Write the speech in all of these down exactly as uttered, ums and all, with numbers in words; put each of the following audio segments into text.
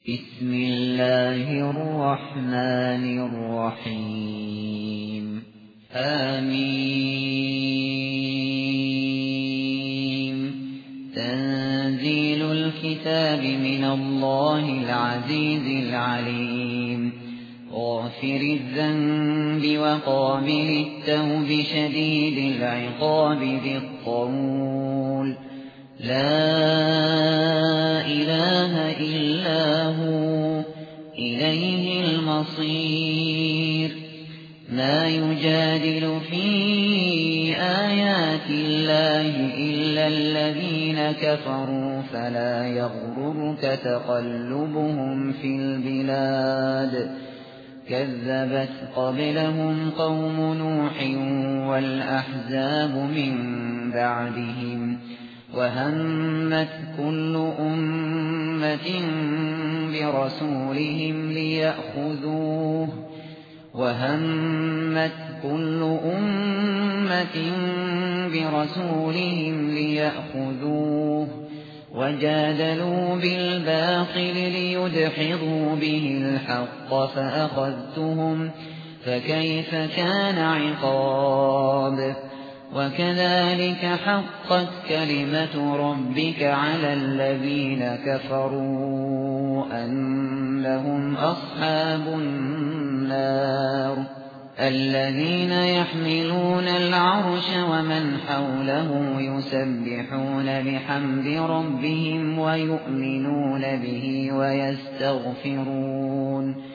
بسم الله الرحمن الرحيم آمين. تنزيل الكتاب من الله العزيز العليم. غافر الذنب وقابل التوب شديد العقاب ذي الطول لا إله إلا هو إليه المصير. ما يجادل في آيات الله إلا الذين كفروا فلا يغررك تقلبهم في البلاد. كذبت قبلهم قوم نوح والأحزاب من بعدهم وهمت كل أمة برسولهم ليأخذوه وهمت كل أمة برسولهم ليأخذوه وجادلوا بالباطل ليدحضوا به الحق فأخذتهم فكيف كان عقاب. وكذلك حقت كلمة ربك على الذين كفروا أنهم أصحاب النار. الذين يحملون العرش ومن حوله يسبحون بحمد ربهم ويؤمنون به ويستغفرون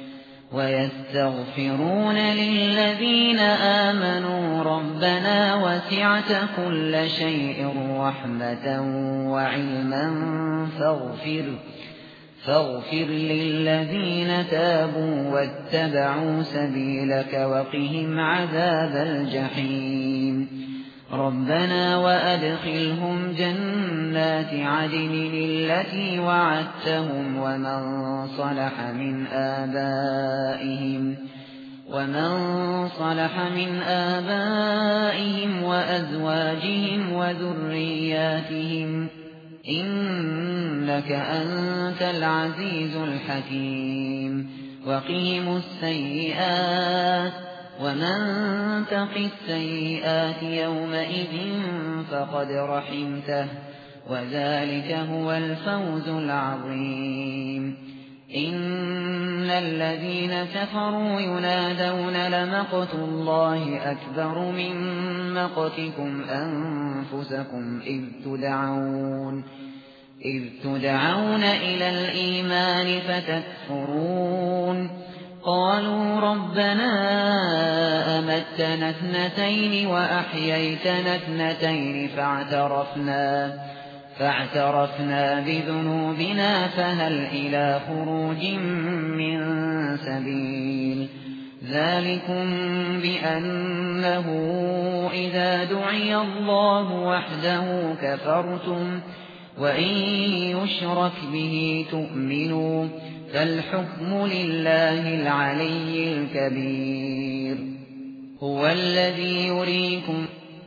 ويستغفرون للذين آمنوا ربنا وسعت كل شيء رحمة وعلما فاغفر فاغفر للذين تابوا واتبعوا سبيلك وقهم عذاب الجحيم. ربنا وأدخلهم جنات عدن التي وعدتهم ومن صلح من آبائهم ومن صلح من آبائهم وأزواجهم وذرياتهم إنك أنت العزيز الحكيم. وقهم السيئات ومن تق السيئات يومئذ فقد رحمته وذلك هو الفوز العظيم. إن الذين كفروا ينادون لمقت الله أكبر من مقتكم أنفسكم إذ تدعون إذ تدعون إلى الإيمان فتكفرون. قالوا ربنا أمتنا اثنتين وأحييتنا اثنتين فاعترفنا فاعترفنا بذنوبنا فهل إلى خروج من سبيل. ذلكم بأنه إذا دعي الله وحده كفرتم وإن يشرك به تؤمنوا فالحكم لله العلي الكبير. هو الذي يريكم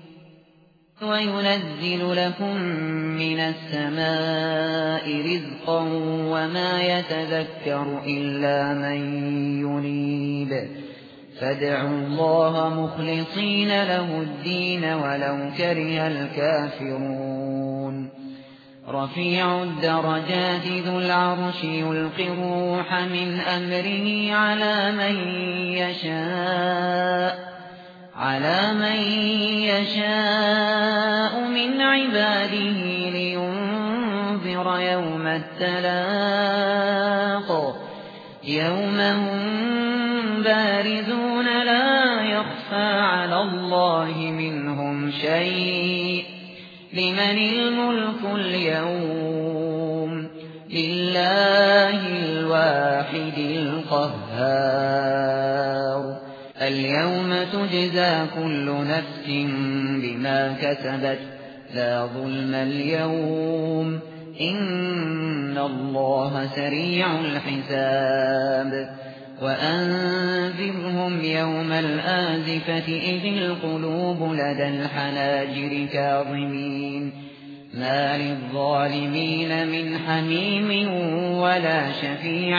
وينزل لكم من السماء رزقا وما يتذكر إلا من ينيب. فادعوا الله مخلصين له الدين ولو كره الكافرون. رفيع الدرجات ذو العرش يلقي الروح من أمره على من يشاء على من يشاء من عباده لينذر يوم التلاق. يوم هم بارزون لا يخفى على الله منهم شيء. لمن الملك اليوم لله الواحد القهار. اليوم تجزى كل نفس بما كسبت لا ظلم اليوم إن الله سريع الحساب. وأنذرهم يوم الآزفة إذ القلوب لدى الحناجر كاظمين ما للظالمين من حميم ولا شفيع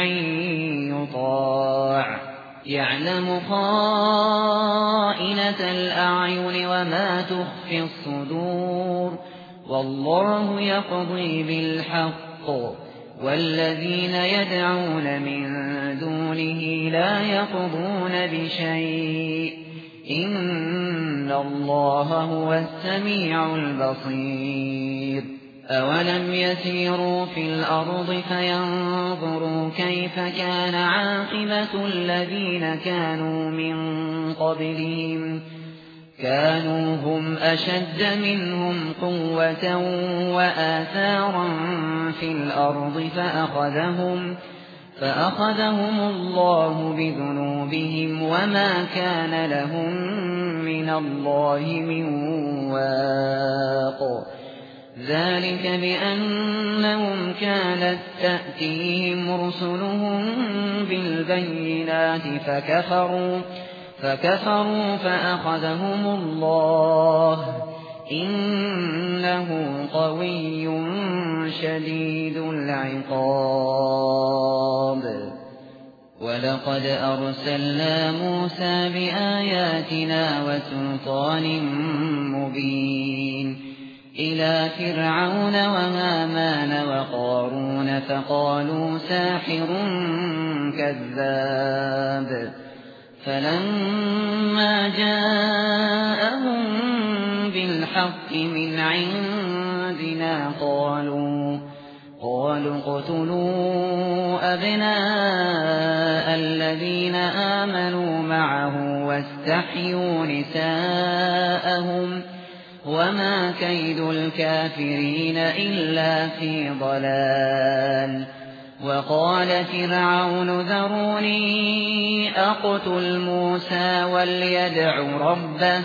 يطاع يعلم خائنة الأعين وما تخفي الصدور والله يقضي بالحق والذين يدعون من دونه لا يقضون بشيء إن الله هو السميع البصير أولم يسيروا في الأرض فينظروا كيف كان عاقبة الذين كانوا من قبلهم كانوا هم أشد منهم قوة وآثارا في الأرض فأخذهم فأخذهم الله بذنوبهم وما كان لهم من الله من واق ذلك بأنهم كانت تأتيهم رسلهم بالبينات فكفروا فكفروا فأخذهم الله إنه قوي شديد العقاب ولقد أرسلنا موسى بآياتنا وسلطان مبين إلى فرعون وهامان وقارون فقالوا ساحر كذاب فلما جاءهم بالحق من عندنا قالوا قالوا اقتلوا أبناء الذين آمنوا معه واستحيوا نساءهم وما كيد الكافرين إلا في ضلال وقال فرعون ذروني أقتل موسى وليدع ربه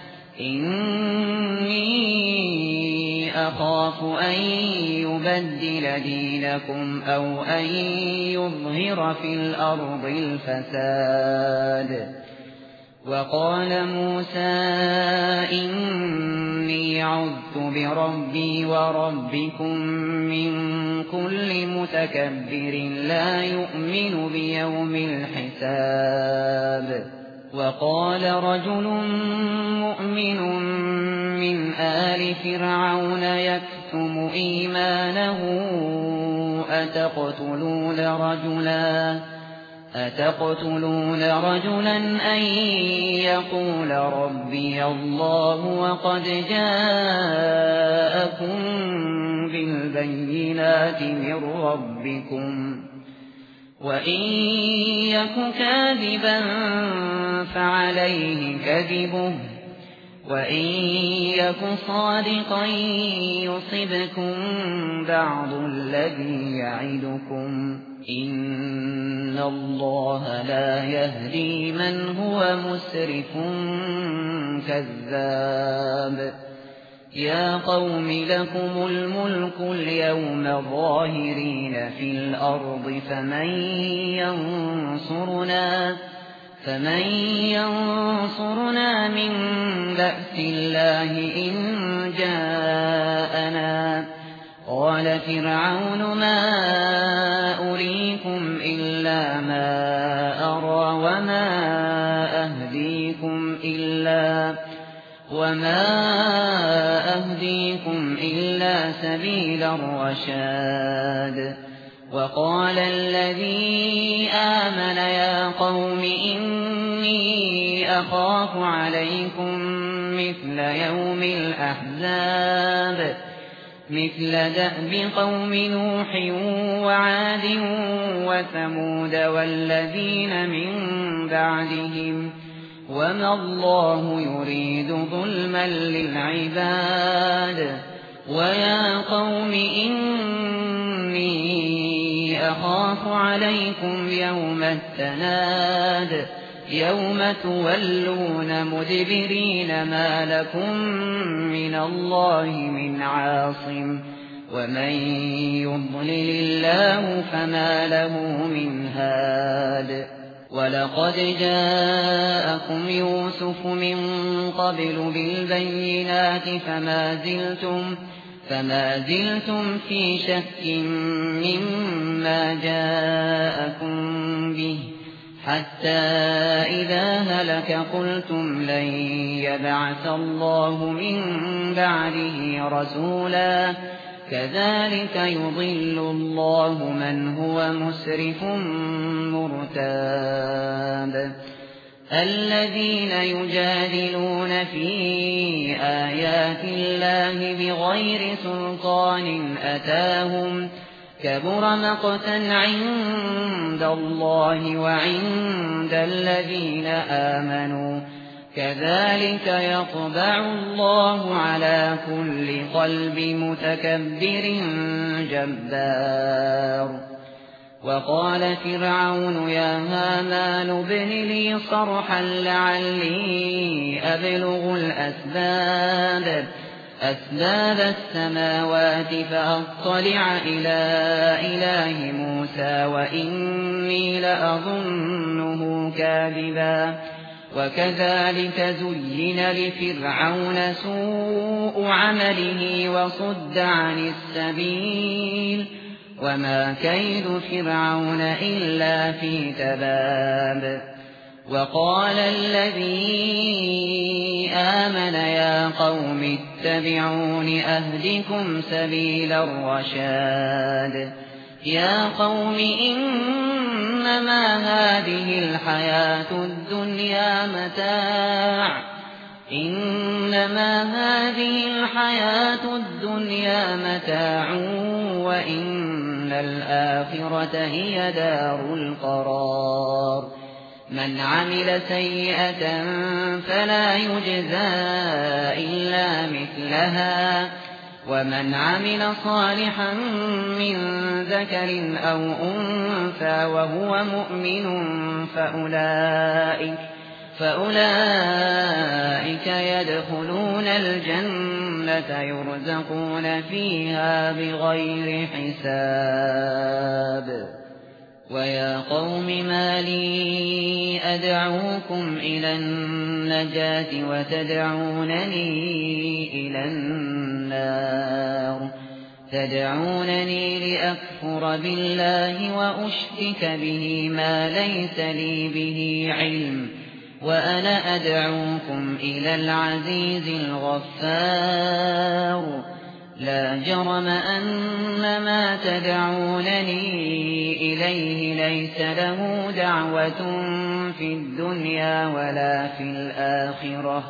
إني أخاف أن يبدل دينكم أو أن يظهر في الأرض الفساد وقال موسى إني عذت بربي وربكم من كل متكبر لا يؤمن بيوم الحساب وقال رجل مؤمن من آل فرعون يكتم إيمانه أتقتلون رجلا أتقتلون رجلا أن يقول ربي الله وقد جاءكم بالبينات من ربكم وإن يك كاذبا فعليه كذبه وإن يك صادقا يصبكم بعض الذي يعدكم إن الله لا يهدي من هو مسرف كذاب يا قوم لكم الملك اليوم ظاهرين في الأرض فمن ينصرنا فمن ينصرنا من بأس الله إن جاءنا قال فرعون ما أريكم إلا ما أرى وما أهديكم إلا وما أهديكم إلا سبيل الرشاد وقال الذي آمن يا قوم إني أخاف عليكم مثل يوم الأحزاب مثل دأب قوم نوح وعاد وثمود والذين من بعدهم وما الله يريد ظلما للعباد ويا قوم إني أخاف عليكم يوم التناد يوم تولون مدبرين ما لكم من الله من عاصم ومن يضلل الله فما له من هاد ولقد جاءكم يوسف من قبل بالبينات فما زلتم فما زلتم في شك مما جاءكم به حتى إذا هلك قلتم لن يبعث الله من بعده رسولا كذلك يضل الله من هو مسرف مرتاب الذين يجادلون في آيات الله بغير سلطان أتاهم كبر مقتا عند الله وعند الذين آمنوا كذلك يطبع الله على كل قلب متكبر جبار وقال فرعون يا هامان ابن لي صرحا لعلي أبلغ الأسباب أسباب السماوات فأطلع إلى إله موسى وإني لأظنه كاذبا وكذلك زين لفرعون سوء عمله وصد عن السبيل وما كيد فرعون إلا في تباب وقال الذي آمن يا قوم اتبعون أهدكم سبيل الرشاد يا قوم إنما هذه الحياة الدنيا متاع إنما هذه الحياة الدنيا متاع وإن الآخرة هي دار القرار من عمل سيئة فلا يجزى إلا مثلها ومن عمل صالحا من ذكر أو أنثى وهو مؤمن فأولئك فأولئك يدخلون الجنة يرزقون فيها بغير حساب ويا قوم ما لي أدعوكم إلى النجاة وتدعونني إلى النار تدعونني لأكفر بالله وأشرك به ما ليس لي به علم وأنا أدعوكم إلى العزيز الغفار لا جرم أن ما تدعونني إليه ليس له دعوة في الدنيا ولا في الآخرة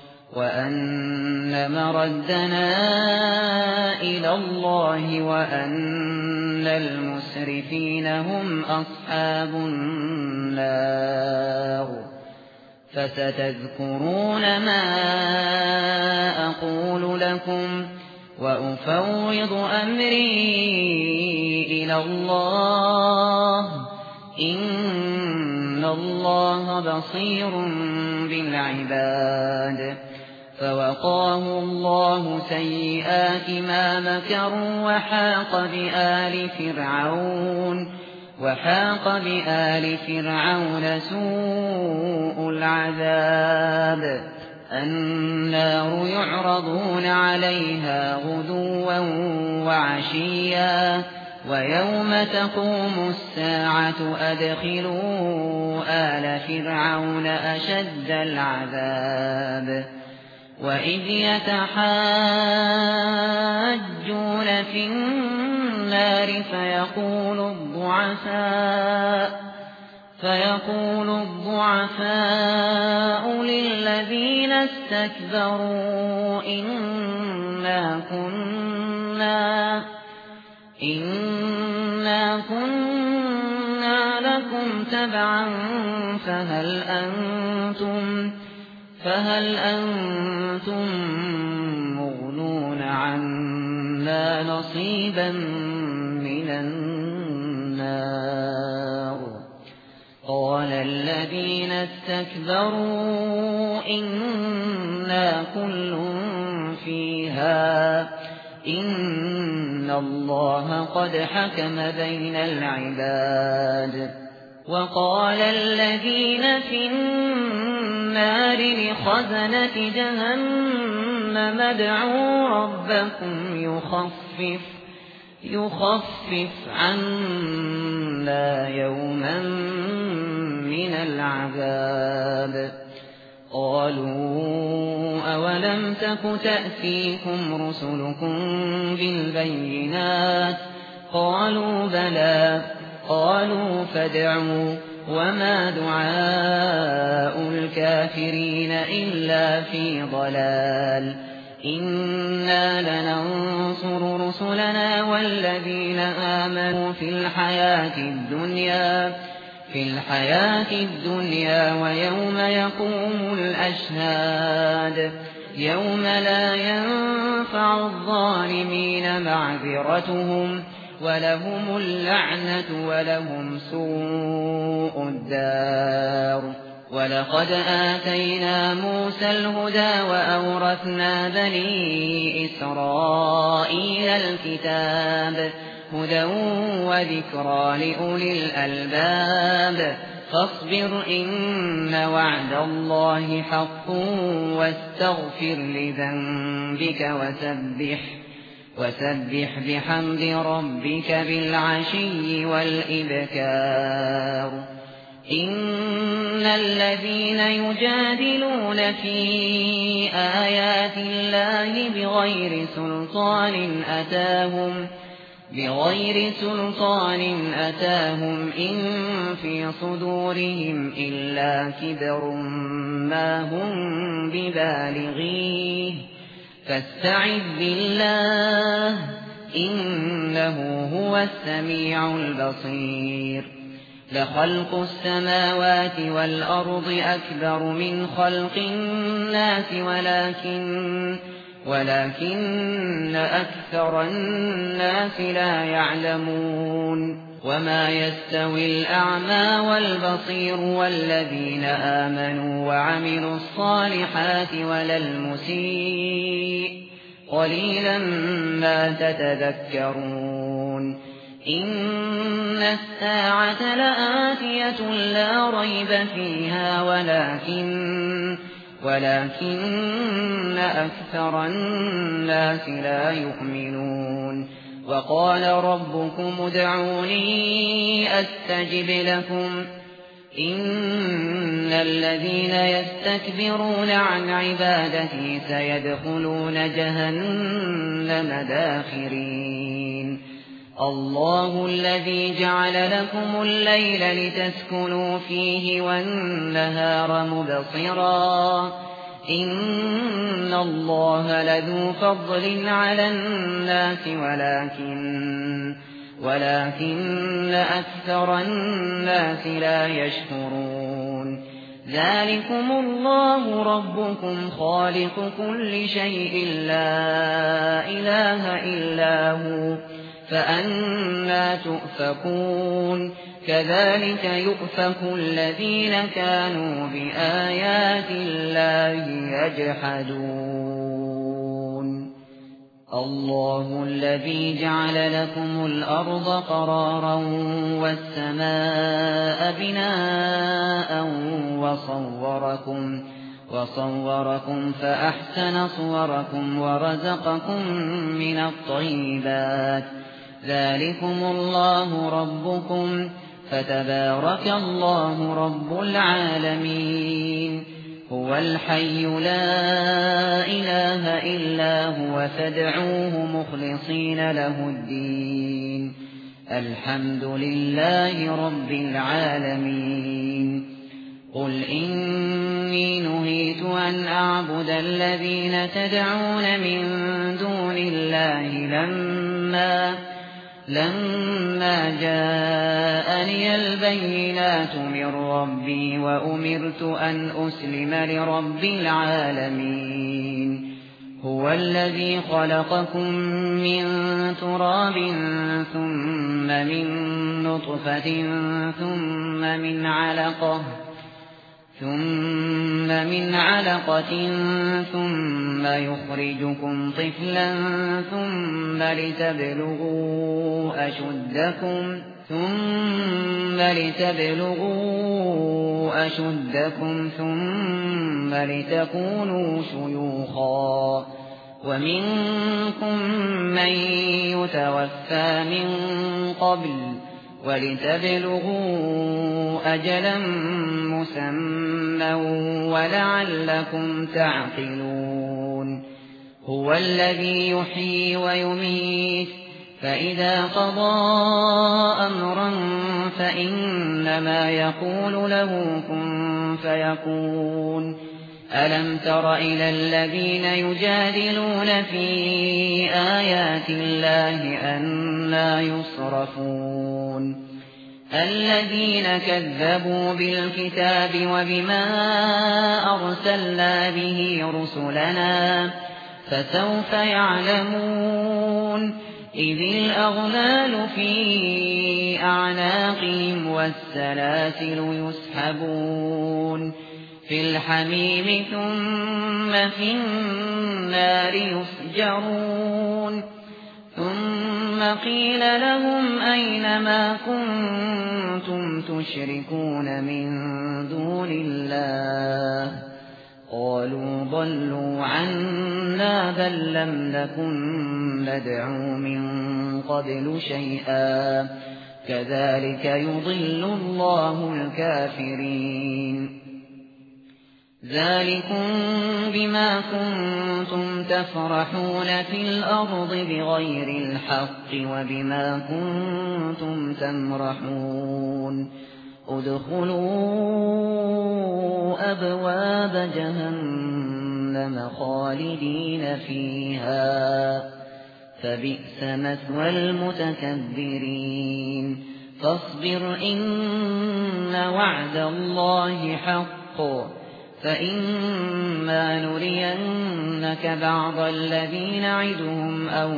وأن مردنا إلى الله وأن المسرفين هم أصحاب النار فستذكرون ما أقول لكم وأفوض أمري إلى الله إن الله بصير بالعباد فوقاه الله سيئات ما مكروا وحاق بآل فرعون وحاق بآل فرعون سوء العذاب النار يعرضون عليها غدوا وعشيا ويوم تقوم الساعة أدخلوا آل فرعون أشد العذاب وإذ يتحاجون في النار فيقول الضعفاء فيقول الضعفاء للذين استكبروا إنا كنا إنا كنا لكم تبعا فهل أنتم فهل أنتم مغنون عنا نصيبا من النار قال الذين استكبروا إنا كل فيها إن الله قد حكم بين العباد وقال الذين في النار لخزنة جهنم جهنم ادعوا ربكم يخفف يخفف عنا يوما من العذاب قالوا أولم تك تأتيكم رسلكم بالبينات قالوا بلى قالوا فادعوا وما دعاء الكافرين إلا في ضلال إنا لننصر رسلنا والذين آمنوا في الحياة الدنيا في الحياة الدنيا ويوم يقوم الأشهاد يوم لا ينفع الظالمين معذرتهم ولهم اللعنة ولهم سوء الدار ولقد آتينا موسى الهدى وأورثنا بني إسرائيل الكتاب هدى وذكرى لأولي الألباب فاصبر إن وعد الله حق واستغفر لذنبك وسبح وسبح بحمد ربك بالعشي والإبكار إن الذين يجادلون في آيات الله بغير سلطان أتاهم بغير سلطان أتاهم إن في صدورهم إلا كبر ما هم ببالغيه فاستعذ بالله إنه هو السميع البصير لخلق السماوات والأرض أكبر من خلق الناس ولكن ولكن أكثر الناس لا يعلمون وما يستوي الأعمى والبصير والذين آمنوا وعملوا الصالحات ولا المسيء قليلا ما تتذكرون إن الساعة لآتية لا ريب فيها ولكن ولكن أكثر الناس لا يؤمنون وقال ربكم ادعوني أستجب لكم إن الذين يستكبرون عن عبادتي سيدخلون جهنم داخرين الله الذي جعل لكم الليل لتسكنوا فيه والنهار مبصرا إن الله لذو فضل على الناس ولكن ولكن أكثر الناس لا يشكرون ذلكم الله ربكم خالق كل شيء لا إله إلا هو فأنى تؤفكون كذلك يؤفك الذين كانوا بآيات الله يجحدون الله الذي جعل لكم الأرض قرارا والسماء بناء وصوركم وصوركم فأحسن صوركم ورزقكم من الطيبات ذلكم الله ربكم فتبارك الله رب العالمين هو الحي لا إله إلا هو فادعوه مخلصين له الدين الحمد لله رب العالمين قل إني نهيت أن أعبد الذين تدعون من دون الله لما لما جاءني البينات من ربي وأمرت أن أسلم لرب العالمين هو الذي خلقكم من تراب ثم من نطفة ثم من علقة ثم من علقة ثم يخرجكم طفلا ثم لتبلغوا أشدكم ثم لتبلغوا أشدكم ثم لتكونوا شيوخا ومنكم من يتوفى من قبل ولتبلغوا أجلا مسمى ولعلكم تعقلون هو الذي يحيي ويميت فإذا قضى أمرا فإنما يقول له كن فيكون ألم تر إلى الذين يجادلون في آيات الله أنى يصرفون الذين كذبوا بالكتاب وبما أرسلنا به رسلنا فسوف يعلمون إذ الأغلال في أعناقهم والسلاسل يسحبون في الحميم ثم في النار يسجرون ثم قيل لهم أين ما كنتم تشركون من دون الله قالوا ضلوا عنا بل لم نكن ندعو من قبل شيئا كذلك يضل الله الكافرين ذلكم بما كنتم تفرحون في الأرض بغير الحق وبما كنتم تمرحون ادخلوا أبواب جهنم خالدين فيها فبئس مثوى المتكبرين فاصبر إن وعد الله حق فإما نرينك بعض الذين نعدهم أو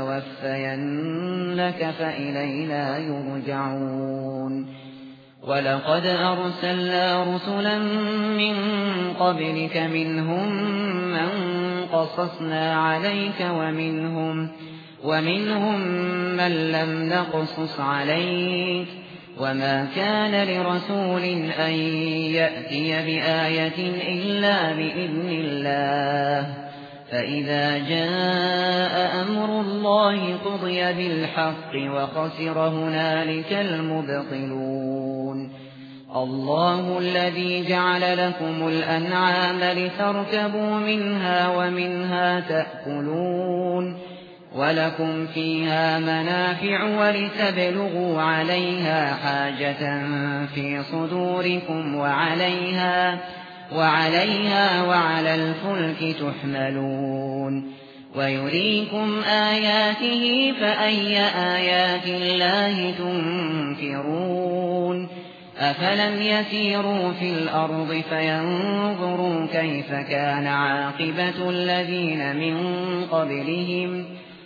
نتوفينك فإلينا يرجعون ولقد أرسلنا رسلا من قبلك منهم من قصصنا عليك ومنهم ومنهم من لم نقصص عليك وما كان لرسول أن يأتي بآية إلا بإذن الله فإذا جاء أمر الله قضي بالحق وخسر هنالك المبطلون الله الذي جعل لكم الأنعام لتركبوا منها ومنها تأكلون ولكم فيها منافع ولتبلغوا عليها حاجة في صدوركم وعليها وعليها وعلى الفلك تحملون ويريكم آياته فأي آيات الله تنكرون أفلم يسيروا في الأرض فينظروا كيف كان عاقبة الذين من قبلهم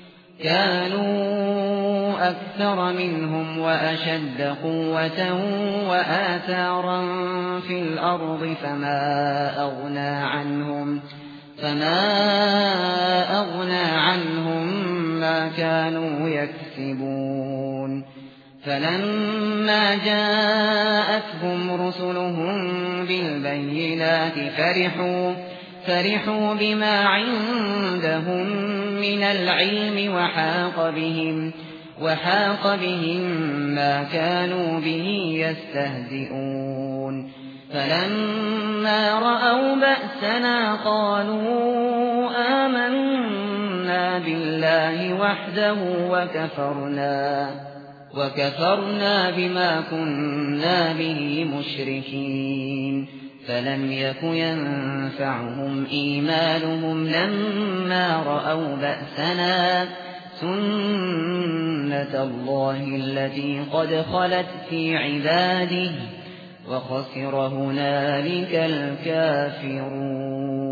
كانوا أكثر منهم وأشد قوة وآثارا في الأرض فما أغنى عنهم فما أغنى عنهم ما كانوا يكسبون فلما جاءتهم رسلهم بالبينات فرحوا فرحوا بما عندهم من العلم وحاق بهم وحاق بهم ما كانوا به يستهزئون فلما رأوا بأسنا قالوا آمنا بالله وحده وكفرنا وكفرنا بما كنا به مشركين فلم يك ينفعهم إيمانهم لما رأوا بأسنا سنة الله التي قد خلت في عباده وخسر هنالك الكافرون.